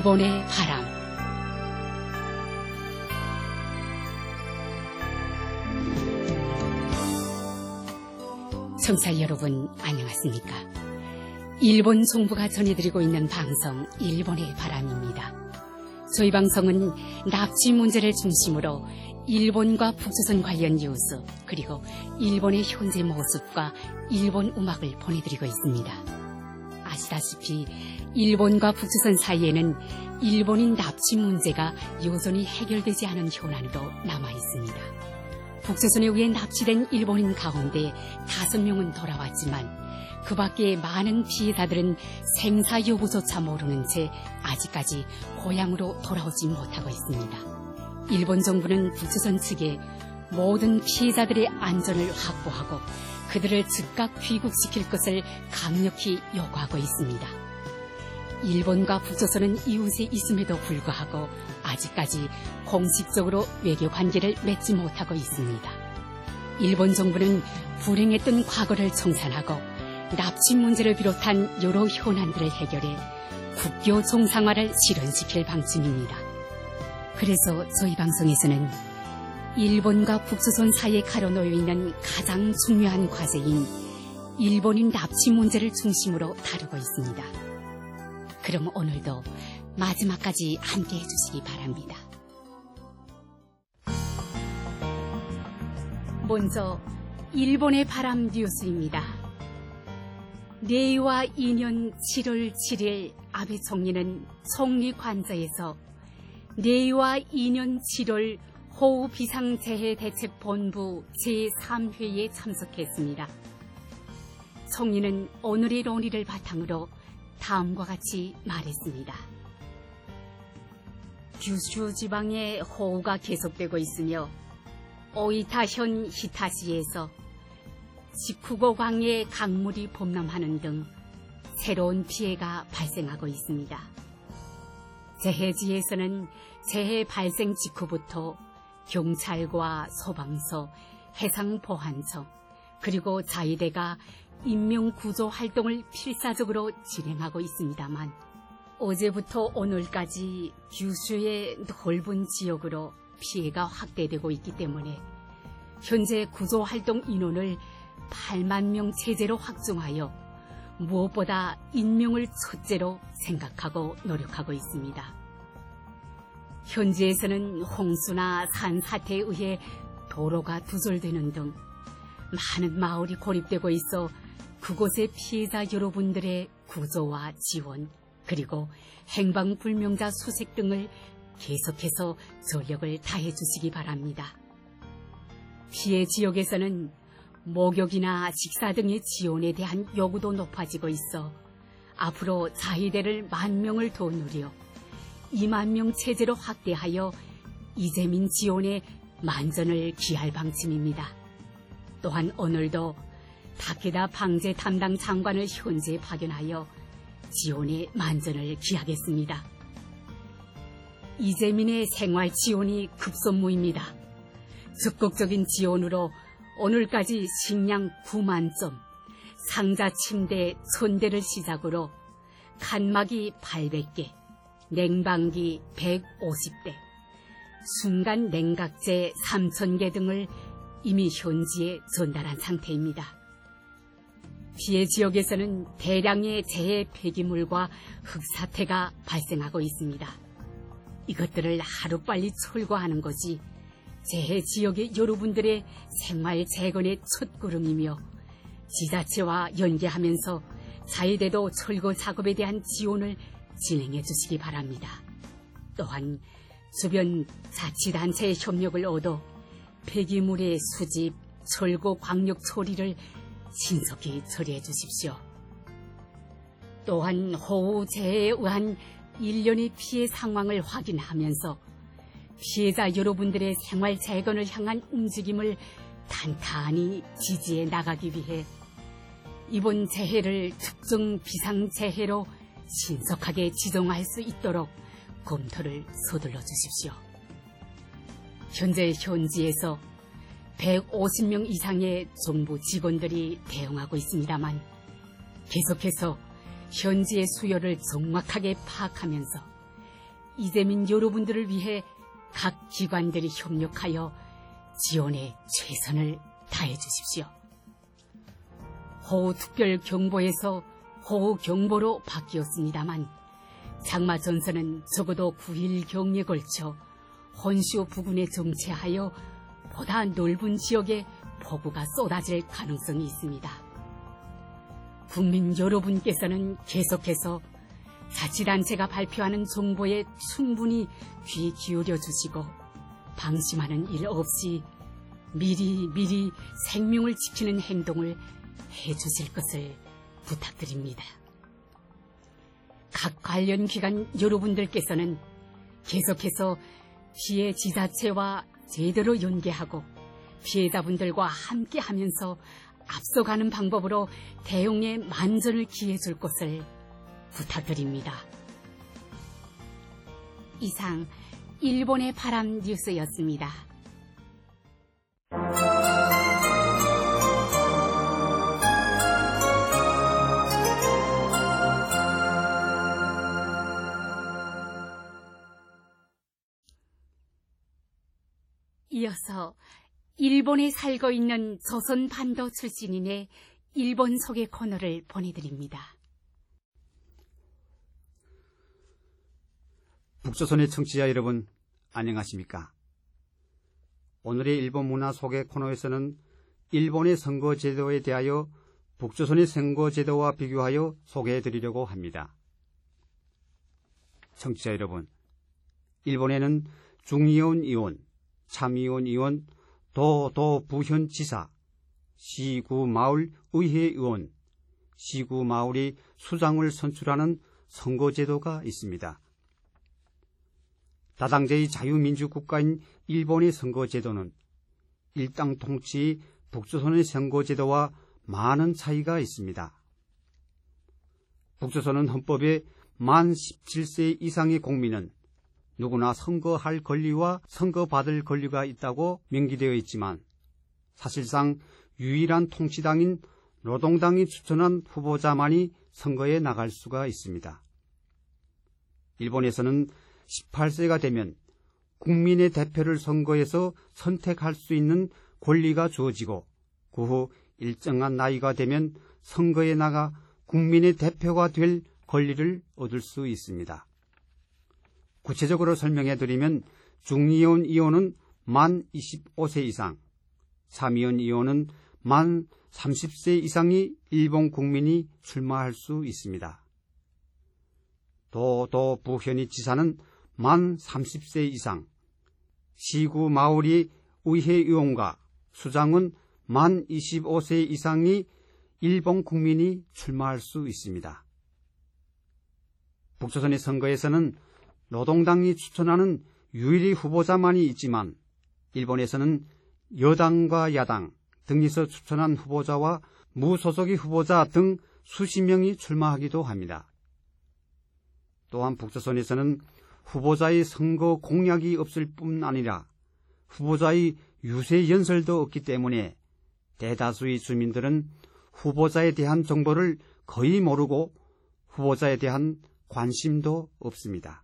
일본의 바람. 청취자 여러분, 안녕하십니까? 일본 정부가 전해드리고 있는 방송 일본의 바람입니다. 저희 방송은 납치 문제를 중심으로 일본과 북조선 관련 뉴스, 그리고 일본의 현재 모습과 일본 음악을 보내드리고 있습니다. 아시다시피 일본과 북조선 사이에는 일본인 납치 문제가 여전히 해결되지 않은 현안으로 남아 있습니다. 북조선에 의해 납치된 일본인 가운데 5명은 돌아왔지만 그 밖에 많은 피해자들은 생사 여부조차 모르는 채 아직까지 고향으로 돌아오지 못하고 있습니다. 일본 정부는 북조선 측에 모든 피해자들의 안전을 확보하고 그들을 즉각 귀국시킬 것을 강력히 요구하고 있습니다. 일본과 북조선은 이웃에 있음에도 불구하고 아직까지 공식적으로 외교 관계를 맺지 못하고 있습니다. 일본 정부는 불행했던 과거를 청산하고 납치 문제를 비롯한 여러 현안들을 해결해 국교 정상화를 실현시킬 방침입니다. 그래서 저희 방송에서는 일본과 북조선 사이에 가로놓여 있는 가장 중요한 과제인 일본인 납치 문제를 중심으로 다루고 있습니다. 그럼 오늘도 마지막까지 함께해 주시기 바랍니다. 먼저 일본의 바람 뉴스입니다. 내와 2년 7월 7일 아베 총리는 총리관저에서 내와 2년 7월 호우비상재해대책본부 제3회에 참석했습니다. 총리는 오늘의 논의를 바탕으로 다음과 같이 말했습니다. 규슈 지방에 호우가 계속되고 있으며 오이타현 히타시에서 지쿠고 강에 강물이 범람하는 등 새로운 피해가 발생하고 있습니다. 재해지에서는 재해 발생 직후부터 경찰과 소방서, 해상보안청, 그리고 자위대가 인명구조 활동을 필사적으로 진행하고 있습니다만 어제부터 오늘까지 규슈의 넓은 지역으로 피해가 확대되고 있기 때문에 현재 구조활동 인원을 8만 명 체제로 확충하여 무엇보다 인명을 첫째로 생각하고 노력하고 있습니다. 현지에서는 홍수나 산사태에 의해 도로가 두절되는 등 많은 마을이 고립되고 있어 그곳의 피해자 여러분들의 구조와 지원, 그리고 행방불명자 수색 등을 계속해서 전력을 다해 주시기 바랍니다. 피해 지역에서는 목욕이나 식사 등의 지원에 대한 요구도 높아지고 있어 앞으로 자위대를 10,000명을 더 누려 20,000명 체제로 확대하여 이재민 지원에 만전을 기할 방침입니다. 또한 오늘도 다케다 방제 담당 장관을 현지에 파견하여 지원에 만전을 기하겠습니다. 이재민의 생활 지원이 급선무입니다. 적극적인 지원으로 오늘까지 식량 9만 점, 상자 침대 1,000대를 시작으로 칸막이 800개, 냉방기 150대, 순간 냉각제 3,000개 등을 이미 현지에 전달한 상태입니다. 피해 지역에서는 대량의 재해 폐기물과 흙사태가 발생하고 있습니다. 이것들을 하루빨리 철거하는 것이 재해 지역의 여러분들의 생활 재건의 첫걸음이며 지자체와 연계하면서 자위대도 철거 작업에 대한 지원을 진행해 주시기 바랍니다. 또한 주변 자치단체의 협력을 얻어 폐기물의 수집, 철거 광역 처리를 신속히 처리해 주십시오. 또한 호우 재해에 의한 일련의 피해 상황을 확인하면서 피해자 여러분들의 생활 재건을 향한 움직임을 탄탄히 지지해 나가기 위해 이번 재해를 특정 비상재해로 신속하게 지정할 수 있도록 검토를 서둘러 주십시오. 현재 현지에서 150명 이상의 정부 직원들이 대응하고 있습니다만 계속해서 현지의 수요를 정확하게 파악하면서 이재민 여러분들을 위해 각 기관들이 협력하여 지원에 최선을 다해 주십시오. 호우특별경보에서 호우경보로 바뀌었습니다만 장마 전선은 적어도 9일 경에 걸쳐 혼슈 부근에 정체하여 보다 넓은 지역에 폭우가 쏟아질 가능성이 있습니다. 국민 여러분께서는 계속해서 자치단체가 발표하는 정보에 충분히 귀 기울여 주시고 방심하는 일 없이 미리 생명을 지키는 행동을 해주실 것을 부탁드립니다. 각 관련 기관 여러분들께서는 계속해서 피해 지자체와 제대로 연계하고 피해자분들과 함께하면서 앞서가는 방법으로 대응에 만전을 기해 줄 것을 부탁드립니다. 이상 일본의 바람 뉴스였습니다. 이어서 일본에 살고 있는 조선반도 출신인의 일본 소개 코너를 보내드립니다. 북조선의 청취자 여러분, 안녕하십니까? 오늘의 일본 문화 소개 코너에서는 일본의 선거 제도에 대하여 북조선의 선거 제도와 비교하여 소개해드리려고 합니다. 청취자 여러분, 일본에는 중의원 의원, 참의원 의원, 도 부현지사, 시구 마을 의회 의원, 시구 마을이 수장을 선출하는 선거제도가 있습니다. 다당제의 자유민주국가인 일본의 선거제도는 일당 통치 북조선의 선거제도와 많은 차이가 있습니다. 북조선은 헌법에 만 17세 이상의 국민은 누구나 선거할 권리와 선거받을 권리가 있다고 명기되어 있지만 사실상 유일한 통치당인 노동당이 추천한 후보자만이 선거에 나갈 수가 있습니다. 일본에서는 18세가 되면 국민의 대표를 선거에서 선택할 수 있는 권리가 주어지고 그 후 일정한 나이가 되면 선거에 나가 국민의 대표가 될 권리를 얻을 수 있습니다. 구체적으로 설명해드리면 중의원 의원은 만 25세 이상, 참의원 의원은 만 30세 이상의 일본 국민이 출마할 수 있습니다. 도 부현이 지사는 만 30세 이상, 시구 마을이 의회의원과 수장은 만 25세 이상의 일본 국민이 출마할 수 있습니다. 북조선의 선거에서는 노동당이 추천하는 유일의 후보자만이 있지만 일본에서는 여당과 야당 등에서 추천한 후보자와 무소속의 후보자 등 수십 명이 출마하기도 합니다. 또한 북조선에서는 후보자의 선거 공약이 없을 뿐 아니라 후보자의 유세 연설도 없기 때문에 대다수의 주민들은 후보자에 대한 정보를 거의 모르고 후보자에 대한 관심도 없습니다.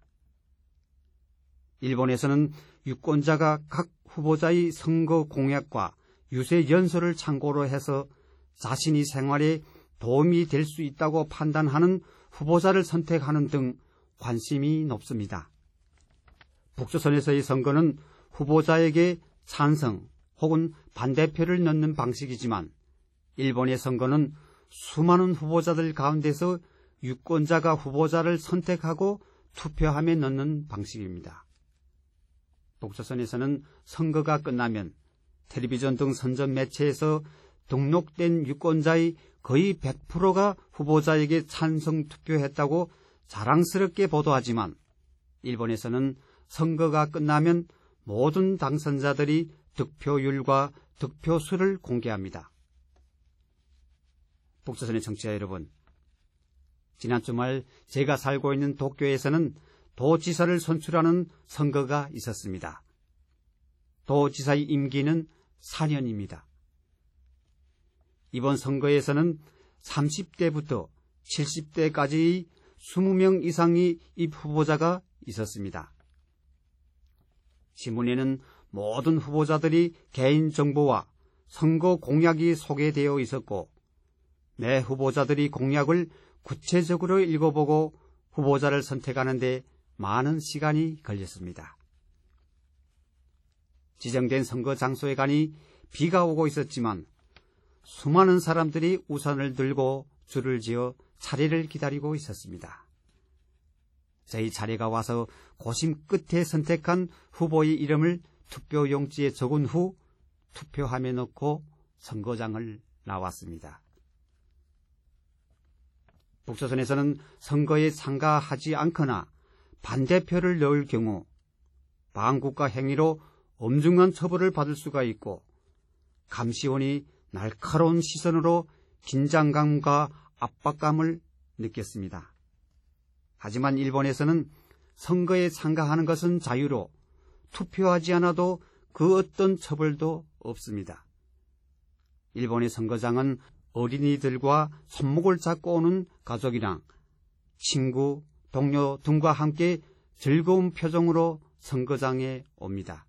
일본에서는 유권자가 각 후보자의 선거 공약과 유세 연설을 참고로 해서 자신의 생활에 도움이 될 수 있다고 판단하는 후보자를 선택하는 등 관심이 높습니다. 북조선에서의 선거는 후보자에게 찬성 혹은 반대표를 넣는 방식이지만 일본의 선거는 수많은 후보자들 가운데서 유권자가 후보자를 선택하고 투표함에 넣는 방식입니다. 북조선에서는 선거가 끝나면 텔레비전 등 선전 매체에서 등록된 유권자의 거의 100%가 후보자에게 찬성 투표했다고 자랑스럽게 보도하지만 일본에서는 선거가 끝나면 모든 당선자들이 득표율과 득표수를 공개합니다. 북조선의 청취자 여러분, 지난 주말 제가 살고 있는 도쿄에서는 도지사를 선출하는 선거가 있었습니다. 도지사의 임기는 4년입니다. 이번 선거에서는 30대부터 70대까지의 20명 이상의 입후보자가 있었습니다. 신문에는 모든 후보자들이 개인정보와 선거 공약이 소개되어 있었고 매 후보자들이 공약을 구체적으로 읽어보고 후보자를 선택하는 데 많은 시간이 걸렸습니다. 지정된 선거 장소에 가니 비가 오고 있었지만 수많은 사람들이 우산을 들고 줄을 지어 차례를 기다리고 있었습니다. 저희 차례가 와서 고심 끝에 선택한 후보의 이름을 투표용지에 적은 후 투표함에 넣고 선거장을 나왔습니다. 북조선에서는 선거에 참가하지 않거나 반대표를 넣을 경우 반국가 행위로 엄중한 처벌을 받을 수가 있고 감시원이 날카로운 시선으로 긴장감과 압박감을 느꼈습니다. 하지만 일본에서는 선거에 참가하는 것은 자유로 투표하지 않아도 그 어떤 처벌도 없습니다. 일본의 선거장은 어린이들과 손목을 잡고 오는 가족이랑 친구, 동료 등과 함께 즐거운 표정으로 선거장에 옵니다.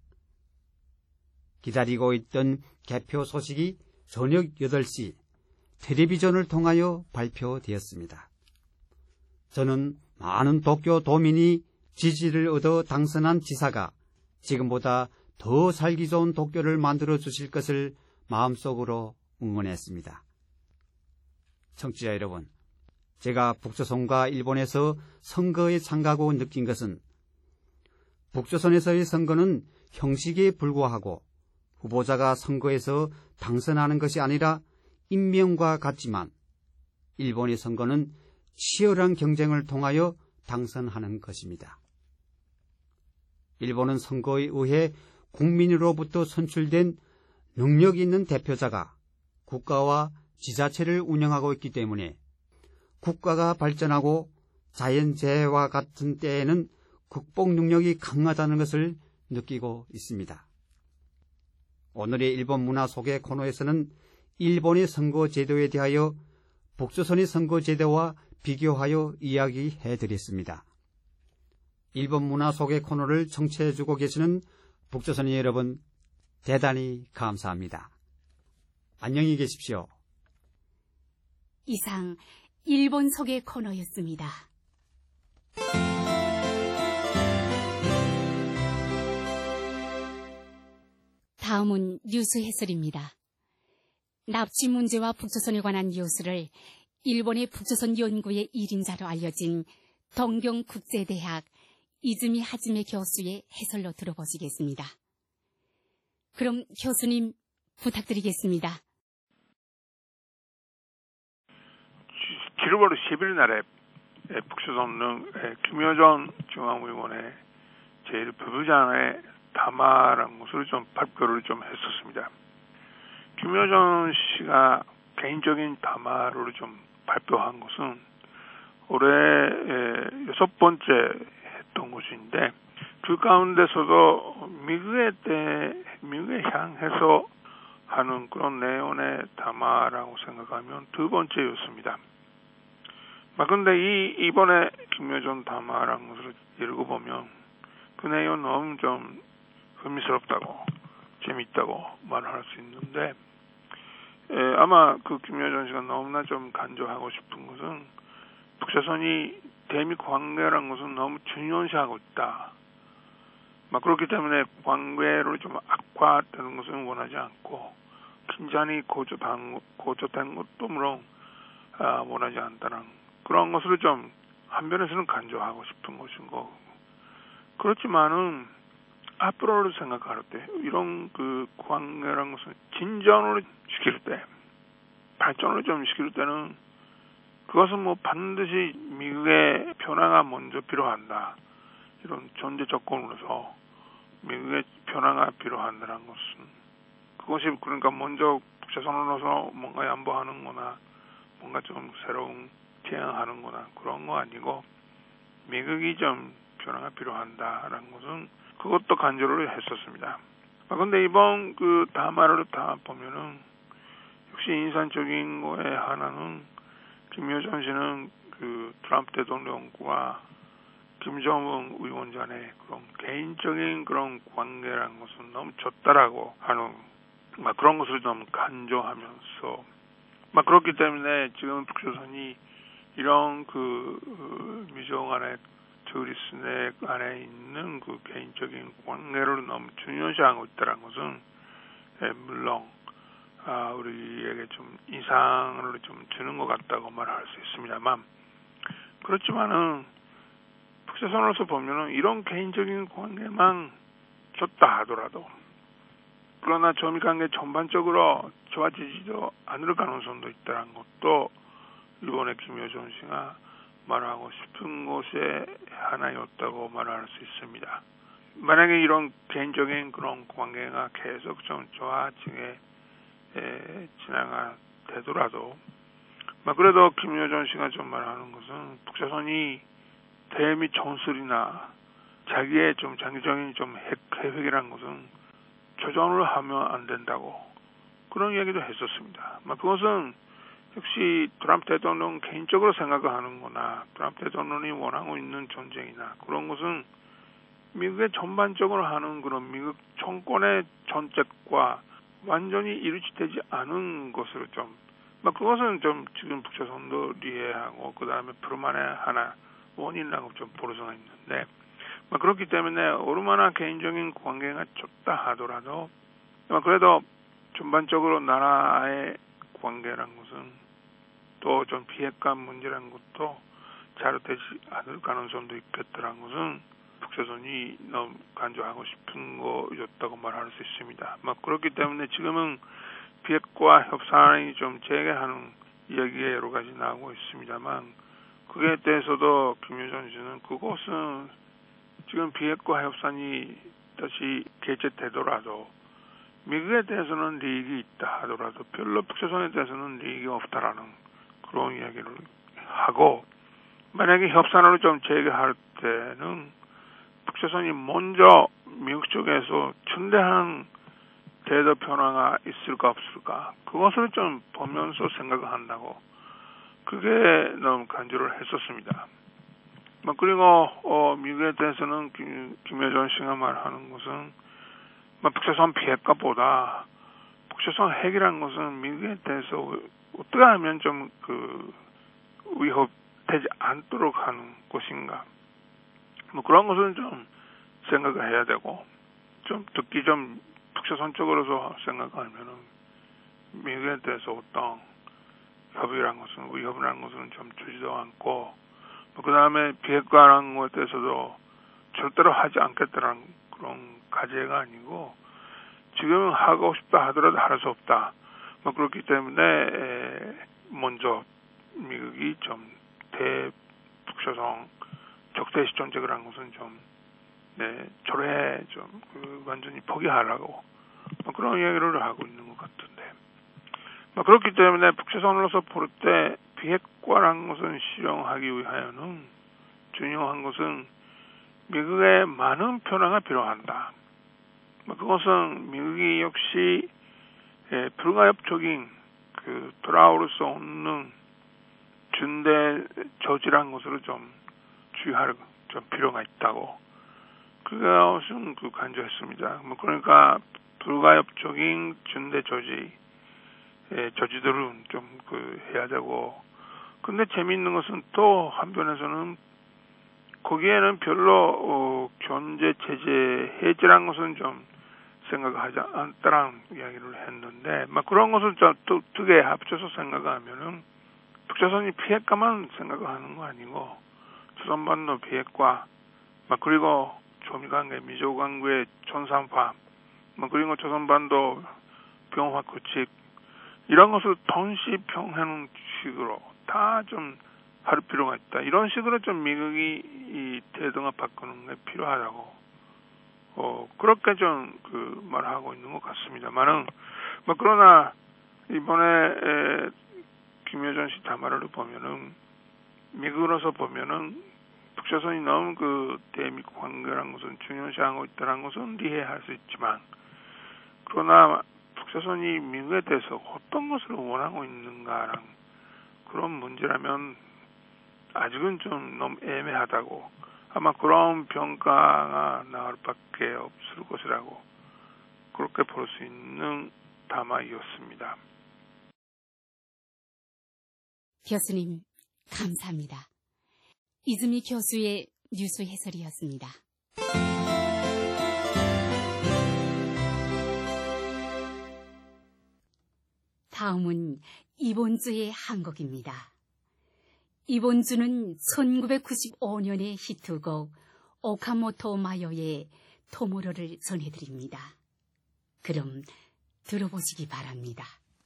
기다리고 있던 개표 소식이 저녁 8시 텔레비전을 통하여 발표되었습니다. 저는 많은 도쿄 도민이 지지를 얻어 당선한 지사가 지금보다 더 살기 좋은 도쿄를 만들어 주실 것을 마음속으로 응원했습니다. 청취자 여러분, 제가 북조선과 일본에서 선거에 참가하고 느낀 것은 북조선에서의 선거는 형식에 불과하고 후보자가 선거에서 당선하는 것이 아니라 임명과 같지만 일본의 선거는 치열한 경쟁을 통하여 당선하는 것입니다. 일본은 선거에 의해 국민으로부터 선출된 능력 있는 대표자가 국가와 지자체를 운영하고 있기 때문에 국가가 발전하고 자연재해와 같은 때에는 극복 능력이 강하다는 것을 느끼고 있습니다. 오늘의 일본 문화 소개 코너에서는 일본의 선거 제도에 대하여 북조선의 선거 제도와 비교하여 이야기해드렸습니다. 일본 문화 소개 코너를 청취해주고 계시는 북조선의 여러분, 대단히 감사합니다. 안녕히 계십시오. 이상 일본 소개 코너였습니다. 다음은 뉴스 해설입니다. 납치 문제와 북조선에 관한 뉴스를 일본의 북조선 연구의 1인자로 알려진 동경국제대학 이즈미 하지메 교수의 해설로 들어보시겠습니다. 그럼 교수님 부탁드리겠습니다. 7월 10일 날에 북조선은 김여정 중앙위원회 제1부부장의 담화라는 것을 좀 발표를 좀 했었습니다. 김여정 씨가 개인적인 담화를 좀 발표한 것은 올해 6번째 했던 것인데 그 가운데서도 미국에 향해서 하는 그런 내용의 담화라고 생각하면 2번째였습니다. 그런데 이번에 김여정 담화라는 것을 읽어보면 그 내용은 너무 좀 흥미스럽다고 재밌다고 말할 수 있는데 아마 그 김여정 씨가 너무나 좀 강조하고 싶은 것은 북조선이 대미 관계라는 것은 너무 중요시하고 있다. 그렇기 때문에 관계를 좀 악화되는 것은 원하지 않고 긴장이 고조된 것도 물론 원하지 않다는 그런 것을 좀 한편에서는 강조하고 싶은 것인 거고 그렇지만은 앞으로를 생각할 때 이런 그 관계라는 것은 진전을 시킬 때 발전을 좀 시킬 때는 그것은 반드시 미국의 변화가 먼저 필요한다. 이런 전제 조건으로서 미국의 변화가 필요한다는 것은 그것이 그러니까 먼저 북조선으로서 뭔가 양보하는 거나 뭔가 좀 새로운 제안하는 거나 그런 거 아니고 미국이 좀 변화가 필요한다라는 것은 그것도 강조를 했었습니다. 그런데 이번 그 담화를 다 보면은 역시 인상적인 거에 하나는 김여정 씨는 그 트럼프 대통령과 김정은 위원장 간의 그런 개인적인 그런 관계라는 것은 너무 좁다라고 하는 그런 것을 좀 강조하면서 그렇기 때문에 지금 북조선이 이런 미정 안에 저리스넥 안에 있는 그 개인적인 관계를 너무 중요시하고 있다는 것은 물론 우리에게 좀 인상을 좀 주는 것 같다고 말할 수 있습니다만, 그렇지만은 북조선으로서 보면은 이런 개인적인 관계만 좋다 하더라도 그러나 조미 관계 전반적으로 좋아지지도 않을 가능성도 있다는 것도 일본의 김여정 씨가 말하고 싶은 것의 하나였다고 말할 수 있습니다. 만약에 이런 개인적인 그런 관계가 계속 좀 좋아지게 진행가 되더라도 그래도 김여정 씨가 좀 말하는 것은 북조선이 대미 전술이나 자기의 좀 장기적인 좀 핵 계획이라는 것은 조정을 하면 안 된다고 그런 이야기도 했었습니다. 그것은 역시 트럼프 대통령 개인적으로 생각을 하는 거나 트럼프 대통령이 원하고 있는 전쟁이나 그런 것은 미국의 전반적으로 하는 그런 미국 정권의 정책과 완전히 일치되지 않은 것으로 좀 그것은 좀 지금 북조선도 이해하고 그 다음에 불만의 하나 원인이라고 좀 볼 수가 있는데 그렇기 때문에 얼마나 개인적인 관계가 좋다 하더라도 그래도 전반적으로 나라의 관계라는 것은 또 좀 비핵화 문제라는 것도 잘 되지 않을 가능성도 있겠다라는 것은 북조선이 너무 강조하고 싶은 거였다고 말할 수 있습니다. 그렇기 때문에 지금은 비핵화 협상이 좀 재개하는 이야기가 여러 가지 나오고 있습니다만 그에 대해서도 김여정 씨는 그것은 지금 비핵화 협상이 다시 개최되더라도 미국에 대해서는利益이 있다 하더라도 별로 북조선에 대해서는利益이 없다라는 그런 이야기를 하고 만약에 협상을 좀 재개할 때는 북조선이 먼저 미국 쪽에서 중대한 대도 변화가 있을까 없을까 그것을 좀 보면서 생각을 한다고 그게 너무 강조를 했었습니다. 그리고 미국에 대해서는 김여정 씨가 말하는 것은 북조선 비핵화보다 북조선 핵이라는 것은 미국에 대해서 어떻게 하면 좀 위협되지 않도록 하는 것인가 그런 것은 좀 생각을 해야 되고 좀 특히 좀 북조선 쪽으로서 생각하면은 미국에 대해서 어떤 협의라는 것은 위협이라는 것은 좀 주지도 않고 그 다음에 비핵화라는 것에 대해서도 절대로 하지 않겠다라는 그런 가제가 아니고 지금 하고 싶다 하더라도 할 수 없다. 그렇기 때문에 먼저 미국이 좀 대북조선 적대시 정책을 한 것은 좀 초래해 좀 완전히 포기하라고 그런 이야기를 하고 있는 것 같은데 그렇기 때문에 북조선으로서 볼 때 비핵화라는 것은 실현하기 위하여는 중요한 것은 미국의 많은 변화가 필요한다. 그것은 미국이 역시 불가협적인 돌아올 수 없는 중대 저지라는 것으로 좀 주의할 좀 필요가 있다고 그것은 강조했습니다. 그러니까 불가협적인 중대 저지들은 좀 해야 되고 근데 재미있는 것은 또 한편에서는 거기에는 별로 경제 제재 해제라는 것은 좀 생각하지 않다라는 이야기를 했는데 그런 것을 두 개 합쳐서 생각하면은 북조선이 비핵화만 생각하는 거 아니고 조선반도 비핵화 그리고 조미관계 미조관계 전산화 그리고 조선반도 병화 구축 이런 것을 동시 병하는 식으로 다 좀 할 필요가 있다. 이런 식으로 좀 미국이 이 태도가 바꾸는 게 필요하다고 그렇게 좀 말하고 있는 것 같습니다만은 그러나 이번에 김여정 씨 담화를 보면은 미국으로서 보면은 북조선이 너무 대미국 관계라는 것은 중요시하고 있다는 것은 이해할 수 있지만 그러나 북조선이 미국에 대해서 어떤 것을 원하고 있는가라는 그런 문제라면 아직은 좀 너무 애매하다고 아마 그런 평가가 나올 밖에 없을 것이라고 그렇게 볼 수 있는 담화이었습니다. 교수님, 감사합니다. 이즈미 교수의 뉴스 해설이었습니다. 다음은 이번 주의 한국입니다. 이번 주는 1995년의 히트곡 오카모토 마요의 토모로를 전해드립니다. 그럼 들어보시기 바랍니다.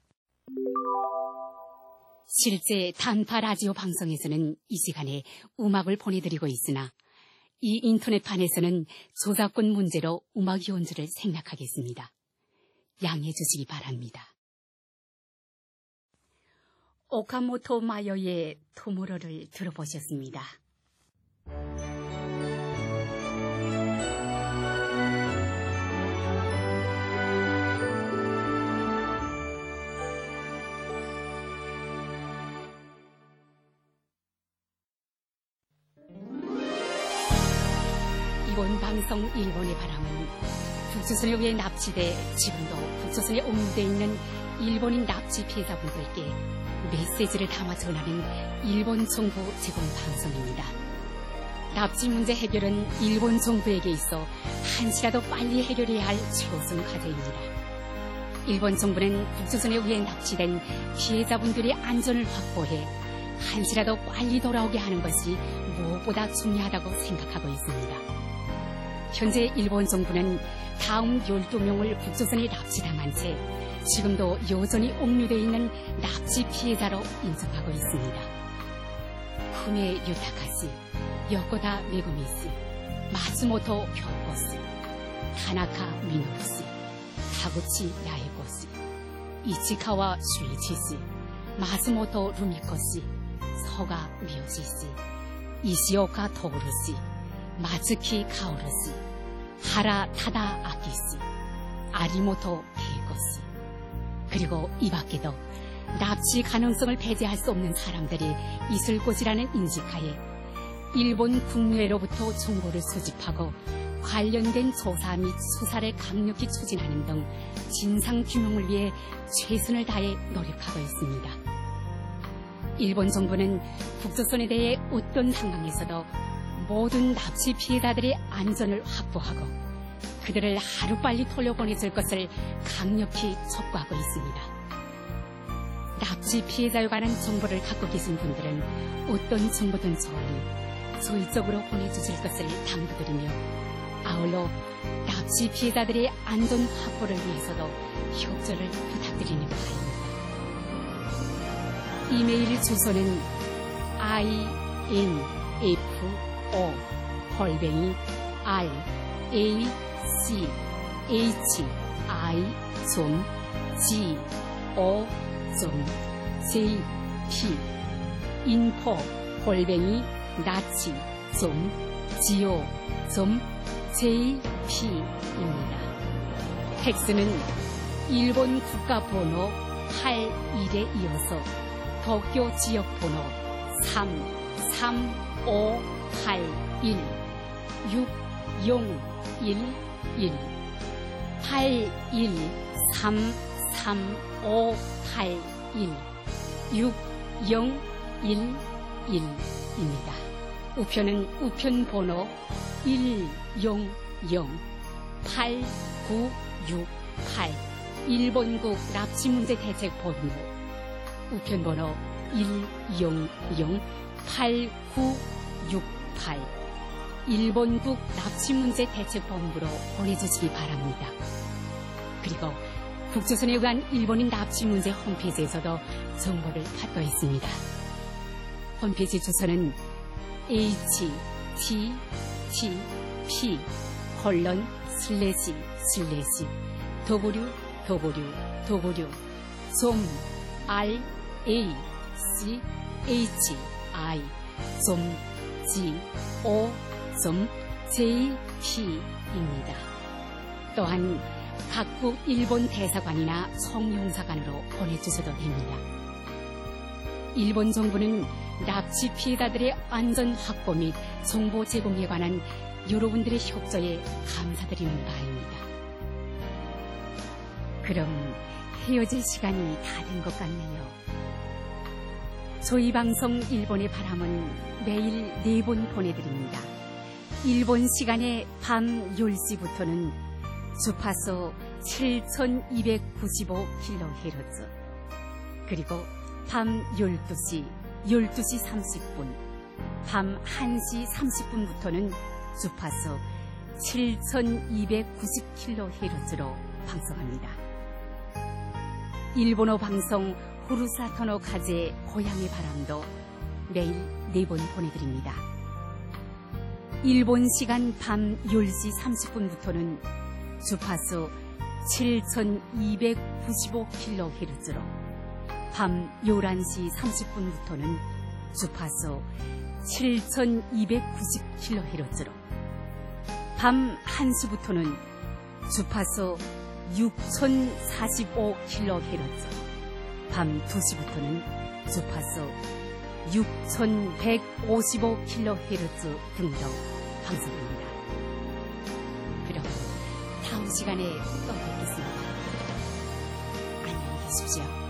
실제 단파 라디오 방송에서는 이 시간에 음악을 보내드리고 있으나 이 인터넷판에서는 저작권 문제로 음악 연주를 생략하겠습니다. 양해해 주시기 바랍니다. 오카모토 마요의 토모로를 들어보셨습니다. 이번 방송 일본의 바람은 북조선에 의해 납치돼 지금도 북조선에 옹립되어 있는 일본인 납치 피해자분들께 메시지를 담아 전하는 일본 정부 제공 방송입니다. 납치 문제 해결은 일본 정부에게 있어 한시라도 빨리 해결해야 할 최우선 과제입니다. 일본 정부는 북조선에 의해 납치된 피해자분들의 안전을 확보해 한시라도 빨리 돌아오게 하는 것이 무엇보다 중요하다고 생각하고 있습니다. 현재 일본 정부는 다음 12명을 북조선에 납치당한 채 지금도 여전히 옥류되어 있는 납치 피해자로 인정하고 있습니다. 후메 유타카씨, 요코다 메구미씨, 마츠모토 교코씨, 타나카 미노루씨, 타구치 야에고씨, 이치카와 슈이치씨, 마츠모토 루미코씨, 서가 미요시씨, 이시오카 토우루씨, 마츠키 카오루씨, 하라 타다 아키씨, 아리모토 케이코씨, 그리고 이 밖에도 납치 가능성을 배제할 수 없는 사람들이 있을 곳이라는 인식하에 일본 국내로부터 정보를 수집하고 관련된 조사 및 수사를 강력히 추진하는 등 진상규명을 위해 최선을 다해 노력하고 있습니다. 일본 정부는 북조선에 대해 어떤 상황에서도 모든 납치 피해자들의 안전을 확보하고 그들을 하루빨리 돌려보내줄 것을 강력히 촉구하고 있습니다. 납치 피해자에 관한 정보를 갖고 계신 분들은 어떤 정보든 좋으니 저희 쪽으로 보내주실 것을 당부드리며 아울러 납치 피해자들의 안전 확보를 위해서도 협조를 부탁드리는 바입니다. 이메일 주소는 info@rachi.go.jp info@rachi.go.jp입니다. 팩스는 일본 국가번호 81에 이어서 도쿄 지역번호 33581 6011 81333581 6011입니다. 우편은 우편번호 1008968 일본국 납치문제 대책본부 우편번호 1008968 일본국 납치문제 대책본부로 보내주시기 바랍니다. 그리고 북조선에 의한 일본인 납치문제 홈페이지에서도 정보를 받고 있습니다. 홈페이지 주소는 www.rachi.go.jp입니다. 또한 각국 일본 대사관이나 총영사관으로 보내주셔도 됩니다. 일본 정부는 납치 피해자들의 안전 확보 및 정보 제공에 관한 여러분들의 협조에 감사드리는 바입니다. 그럼 헤어질 시간이 다 된 것 같네요. 저희 방송 일본의 바람은 매일 4번 보내드립니다. 일본 시간에 밤 10시부터는 주파수 7295kHz, 그리고 밤 12시, 12시 30분, 밤 1시 30분부터는 주파수 7290kHz로 방송합니다. 일본어 방송 후루사토노 카제 고향의 바람도 매일 4번 보내드립니다. 일본 시간 밤 10시 30분부터는 주파수 7295kHz로, 밤 11시 30분부터는 주파수 7290kHz로, 밤 1시부터는 주파수 6045kHz, 밤 2시부터는 주파수 6155kHz 등으로 방송합니다. 그럼 다음 시간에 또 뵙겠습니다. 안녕히 계십시오.